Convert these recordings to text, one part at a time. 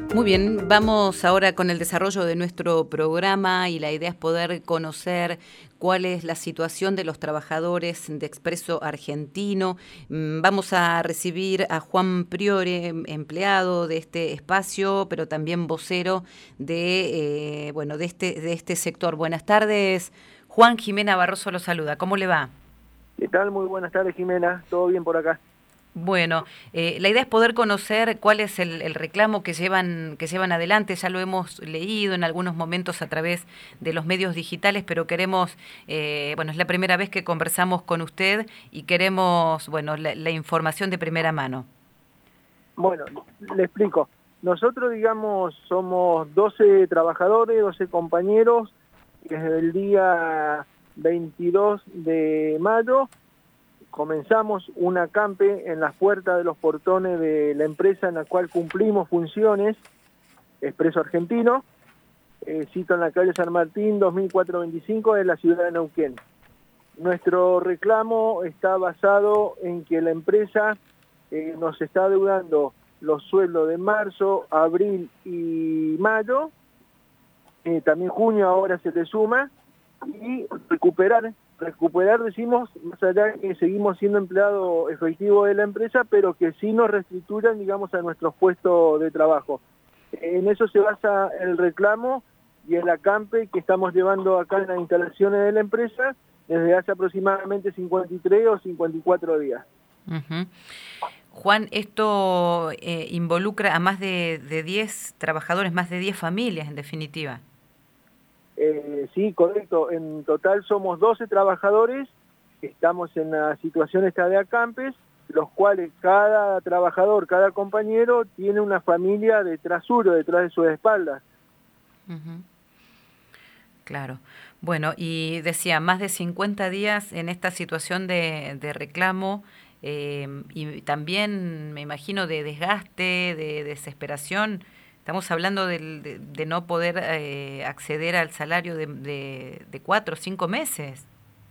Muy bien, vamos ahora con el desarrollo de nuestro programa y la idea es poder conocer cuál es la situación de los trabajadores de Expreso Argentino. Vamos a recibir a Juan Priore, empleado de este espacio, pero también vocero de este sector. Buenas tardes, Juan. Jimena Barroso lo saluda. ¿Cómo le va? ¿Qué tal? Muy buenas tardes, Jimena. ¿Todo bien por acá? Bueno, la idea es poder conocer cuál es el reclamo que llevan adelante. Ya lo hemos leído en algunos momentos a través de los medios digitales, pero queremos, es la primera vez que conversamos con usted y queremos, la información de primera mano. Bueno, le explico. Nosotros, digamos, somos 12 trabajadores, 12 compañeros. Desde el día 22 de mayo comenzamos un acampe en las puertas de los portones de la empresa en la cual cumplimos funciones, Expreso Argentino, cito en la calle San Martín, 2425, en la ciudad de Neuquén. Nuestro reclamo está basado en que la empresa nos está deudando los sueldos de marzo, abril y mayo, también junio ahora se le suma, y recuperar decimos, más allá que seguimos siendo empleado efectivo de la empresa, pero que sí nos restituyan, digamos, a nuestros puestos de trabajo. En eso se basa el reclamo y el acampe que estamos llevando acá en las instalaciones de la empresa desde hace aproximadamente 53 o 54 días. Uh-huh. Juan, esto involucra a más de 10 trabajadores, más de 10 familias, en definitiva. Sí, correcto. En total somos 12 trabajadores. Estamos en la situación esta de acampes, los cuales cada trabajador, cada compañero tiene una familia detrás suyo, detrás de sus espaldas. Uh-huh. Claro. Bueno, y decía, más de 50 días en esta situación de reclamo y también, me imagino, de desgaste, de desesperación. Estamos hablando de no poder acceder al salario de 4 o 5 meses.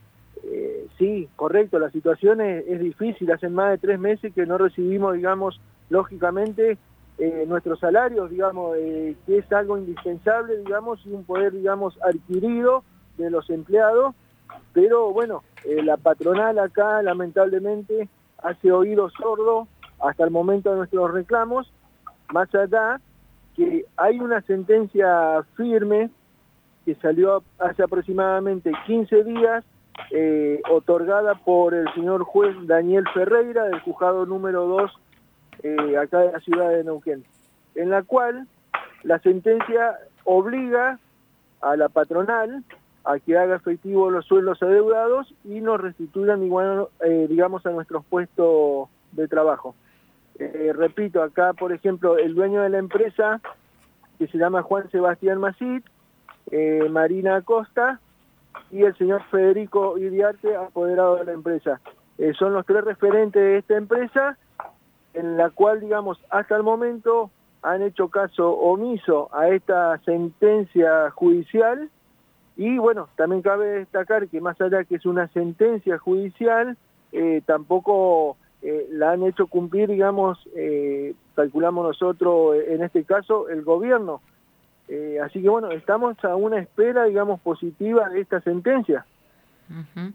Sí, correcto, la situación es difícil. Hace más de 3 meses que no recibimos, digamos, lógicamente, nuestros salarios, digamos, que es algo indispensable, digamos, y un poder, digamos, adquirido de los empleados. Pero bueno, la patronal acá lamentablemente hace oído sordo hasta el momento de nuestros reclamos, más allá que hay una sentencia firme que salió hace aproximadamente 15 días, otorgada por el señor juez Daniel Ferreira del juzgado número 2 acá de la ciudad de Neuquén, en la cual la sentencia obliga a la patronal a que haga efectivo los sueldos adeudados y nos restituyan igual, digamos, a nuestros puestos de trabajo. Repito, acá por ejemplo el dueño de la empresa, que se llama Juan Sebastián Macit, Marina Acosta y el señor Federico Iriarte, apoderado de la empresa. Son los 3 referentes de esta empresa, en la cual, digamos, hasta el momento han hecho caso omiso a esta sentencia judicial. Y bueno, también cabe destacar que más allá que es una sentencia judicial, tampoco la han hecho cumplir, digamos, calculamos nosotros en este caso, el gobierno. Así que bueno, estamos a una espera, digamos, positiva de esta sentencia. Uh-huh.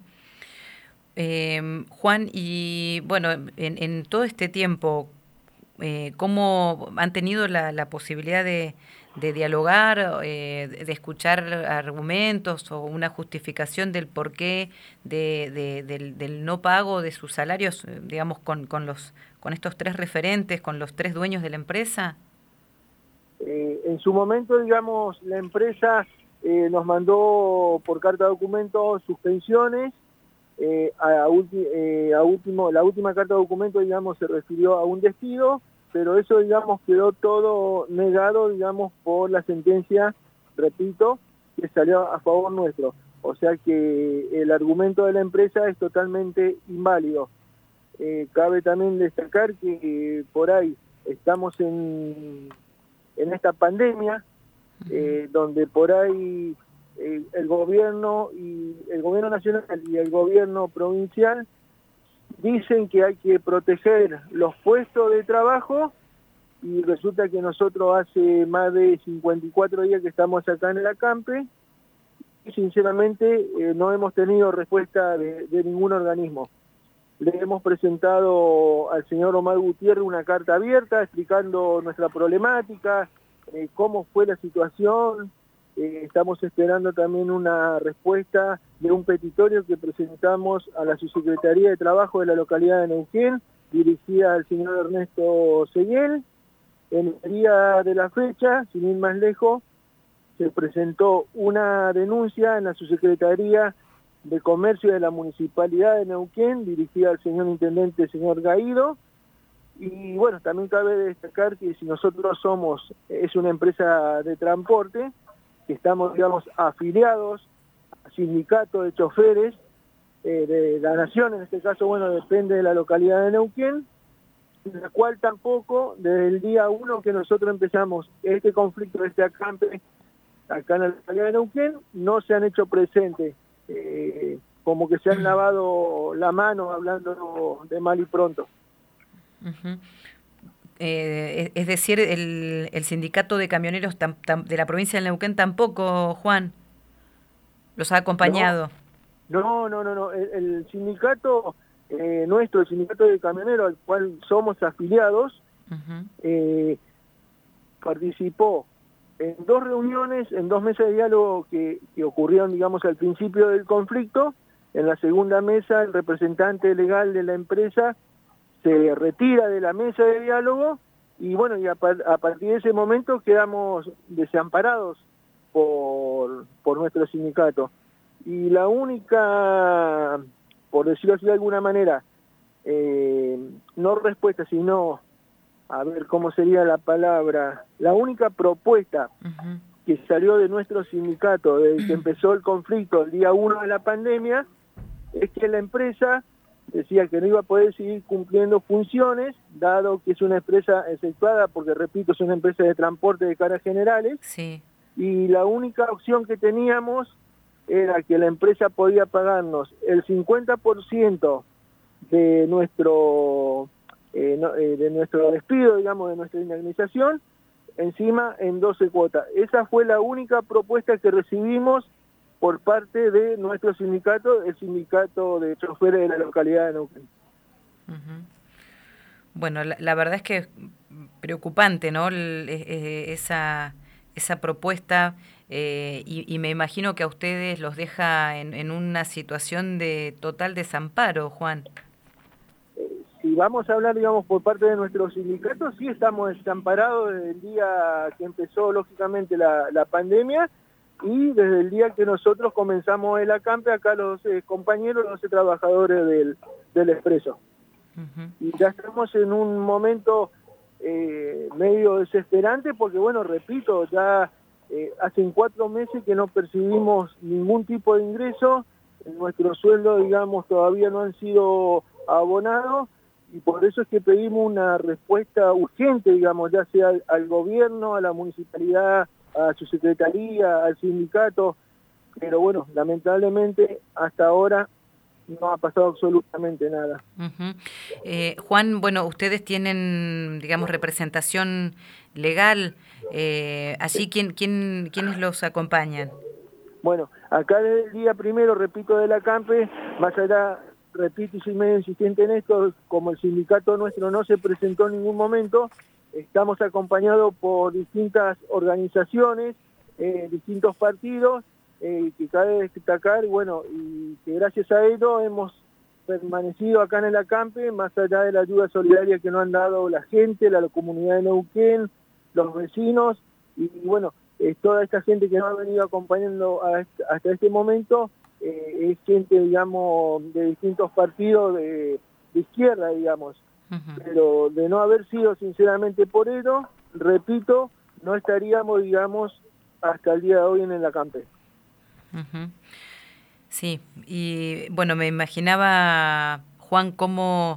Juan, y bueno, en todo este tiempo, ¿cómo han tenido la posibilidad de dialogar, de escuchar argumentos o una justificación del porqué del no pago de sus salarios, digamos, con estos 3 referentes, con los 3 dueños de la empresa? En su momento, digamos, la empresa nos mandó por carta de documento suspensiones. La última carta de documento, digamos, se refirió a un despido, pero eso, digamos, quedó todo negado, digamos, por la sentencia, repito, que salió a favor nuestro. O sea que el argumento de la empresa es totalmente inválido. Cabe también destacar que por ahí estamos en esta pandemia, donde por ahí el gobierno nacional y el gobierno provincial dicen que hay que proteger los puestos de trabajo, y resulta que nosotros hace más de 54 días que estamos acá en el acampe y sinceramente no hemos tenido respuesta de ningún organismo. Le hemos presentado al señor Omar Gutiérrez una carta abierta explicando nuestra problemática, cómo fue la situación. Estamos esperando también una respuesta de un petitorio que presentamos a la Subsecretaría de Trabajo de la localidad de Neuquén, dirigida al señor Ernesto Seguel. En el día de la fecha, sin ir más lejos, se presentó una denuncia en la Subsecretaría de Comercio de la Municipalidad de Neuquén, dirigida al señor Intendente, señor Gaído. Y bueno, también cabe destacar que si nosotros es una empresa de transporte, que estamos, digamos, afiliados al sindicato de choferes de la Nación, en este caso, bueno, depende de la localidad de Neuquén, la cual tampoco, desde el día 1 que nosotros empezamos este conflicto, este acampe, acá en la localidad de Neuquén, no se han hecho presentes, como que se han lavado la mano, hablando de mal y pronto. Uh-huh. Es decir, el sindicato de camioneros de la provincia de Neuquén tampoco, Juan, los ha acompañado. No. El sindicato nuestro, el sindicato de camioneros al cual somos afiliados, uh-huh, participó en 2 reuniones, en 2 mesas de diálogo que ocurrieron, digamos, al principio del conflicto. En la segunda mesa, el representante legal de la empresa se retira de la mesa de diálogo y bueno, y a partir de ese momento quedamos desamparados por nuestro sindicato. Y la única, por decirlo así de alguna manera, no respuesta, sino, a ver cómo sería la palabra, la única propuesta uh-huh que salió de nuestro sindicato desde que empezó el conflicto el día 1 de la pandemia, es que la empresa decía que no iba a poder seguir cumpliendo funciones, dado que es una empresa efectuada, porque repito, es una empresa de transporte de cargas generales, sí, y la única opción que teníamos era que la empresa podía pagarnos el 50% de nuestro despido, digamos, de nuestra indemnización, encima en 12 cuotas. Esa fue la única propuesta que recibimos por parte de nuestro sindicato, el sindicato de choferes de la localidad de Neuquén. Uh-huh. Bueno, la verdad es que es preocupante, ¿no? Esa propuesta, y me imagino que a ustedes los deja en una situación de total desamparo, Juan. Si vamos a hablar, digamos, por parte de nuestro sindicato, sí estamos desamparados desde el día que empezó, lógicamente, la pandemia, y desde el día que nosotros comenzamos el acampe, acá los compañeros, los trabajadores del Expreso. Uh-huh. Y ya estamos en un momento medio desesperante porque, bueno, repito, ya hace 4 meses que no percibimos ningún tipo de ingreso, nuestros sueldos, digamos, todavía no han sido abonados, y por eso es que pedimos una respuesta urgente, digamos, ya sea al gobierno, a la municipalidad, a su secretaría, al sindicato, pero bueno, lamentablemente hasta ahora no ha pasado absolutamente nada. Uh-huh. Juan, bueno, ustedes tienen, digamos, representación legal, allí ¿quiénes los acompañan? Bueno, acá desde el día primero, repito, del acampe, más allá, repito y soy medio insistente en esto, como el sindicato nuestro no se presentó en ningún momento, estamos acompañados por distintas organizaciones, distintos partidos, que cabe destacar, bueno, y que gracias a ello hemos permanecido acá en el acampe, más allá de la ayuda solidaria que nos han dado la gente, la comunidad de Neuquén, los vecinos, y bueno, toda esta gente que nos ha venido acompañando hasta este momento, es gente, digamos, de distintos partidos de izquierda, digamos. Uh-huh. Pero de no haber sido sinceramente por ello, repito, no estaríamos, digamos, hasta el día de hoy en el acampe. Uh-huh. Sí, y bueno, me imaginaba, Juan, cómo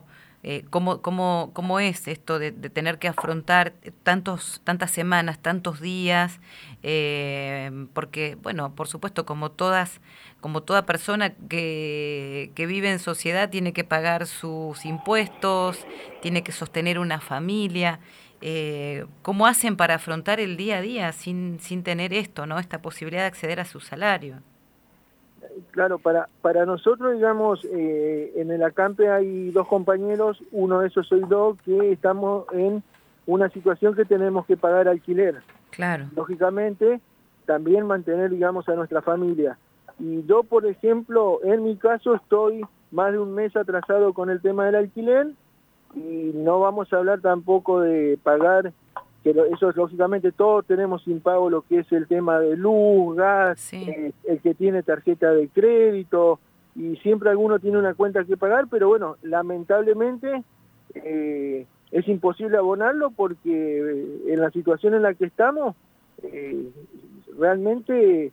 es esto de tener que afrontar tantas semanas, tantos días, porque, bueno, por supuesto, como toda persona que vive en sociedad tiene que pagar sus impuestos, tiene que sostener una familia, ¿cómo hacen para afrontar el día a día sin tener esto, ¿no? Esta posibilidad de acceder a su salario? Claro, para nosotros, digamos, en el acampe hay 2 compañeros, uno de esos soy yo, que estamos en una situación que tenemos que pagar alquiler. Claro. Lógicamente, también mantener, digamos, a nuestra familia. Y yo, por ejemplo, en mi caso estoy más de un mes atrasado con el tema del alquiler y no vamos a hablar tampoco de pagar, que eso lógicamente todos tenemos sin pago lo que es el tema de luz, gas, sí. El que tiene tarjeta de crédito y siempre alguno tiene una cuenta que pagar, pero bueno, lamentablemente es imposible abonarlo porque en la situación en la que estamos realmente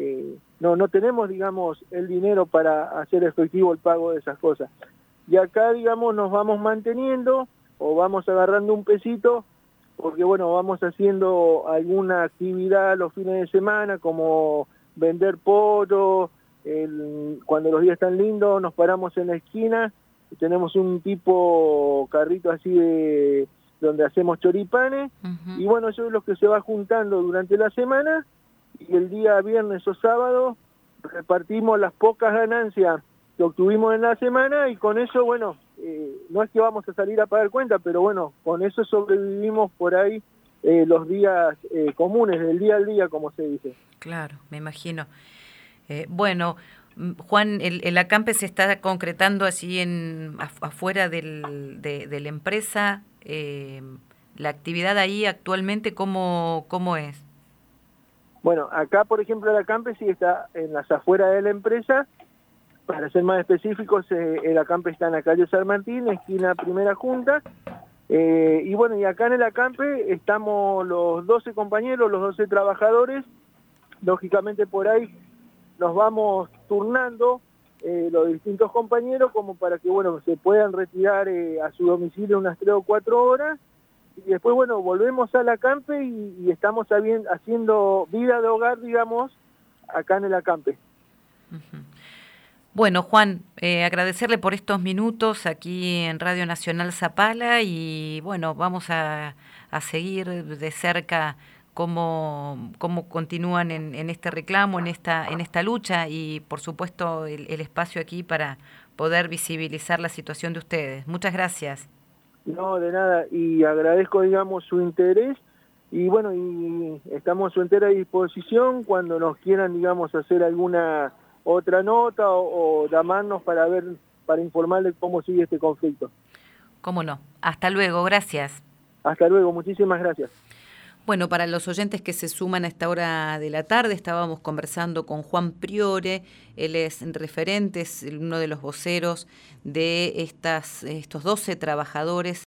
no tenemos, digamos, el dinero para hacer efectivo el pago de esas cosas. Y acá, digamos, nos vamos manteniendo o vamos agarrando un pesito porque, bueno, vamos haciendo alguna actividad los fines de semana como vender pollo, cuando los días están lindos nos paramos en la esquina y tenemos un tipo carrito así de donde hacemos choripanes, y bueno, eso es lo que se va juntando durante la semana, y el día viernes o sábado repartimos las pocas ganancias que obtuvimos en la semana, y con eso, bueno, no es que vamos a salir a pagar cuenta, pero bueno, con eso sobrevivimos por ahí los días comunes, del día al día, como se dice. Claro, me imagino. Bueno, Juan, el acampe se está concretando así afuera de la empresa. La actividad ahí actualmente, ¿cómo es? Bueno, acá, por ejemplo, el acampe sí está en las afueras de la empresa. Para ser más específicos, el acampe está en la calle San Martín, esquina Primera Junta. Y bueno, y acá en el acampe estamos los 12 compañeros, los 12 trabajadores. Lógicamente por ahí nos vamos turnando los distintos compañeros como para que, bueno, se puedan retirar a su domicilio unas 3 o 4 horas. Y después, bueno, volvemos al acampe y estamos haciendo vida de hogar, digamos, acá en el acampe. Uh-huh. Bueno, Juan, agradecerle por estos minutos aquí en Radio Nacional Zapala y bueno, vamos a seguir de cerca cómo continúan en este reclamo, en esta lucha y por supuesto el espacio aquí para poder visibilizar la situación de ustedes. Muchas gracias. No, de nada, y agradezco, digamos, su interés y bueno, y estamos a su entera disposición cuando nos quieran, digamos, hacer alguna otra nota o llamarnos para informarles cómo sigue este conflicto. Cómo no. Hasta luego, gracias. Hasta luego, muchísimas gracias. Bueno, para los oyentes que se suman a esta hora de la tarde, estábamos conversando con Juan Priore, él es referente, es uno de los voceros de estos 12 trabajadores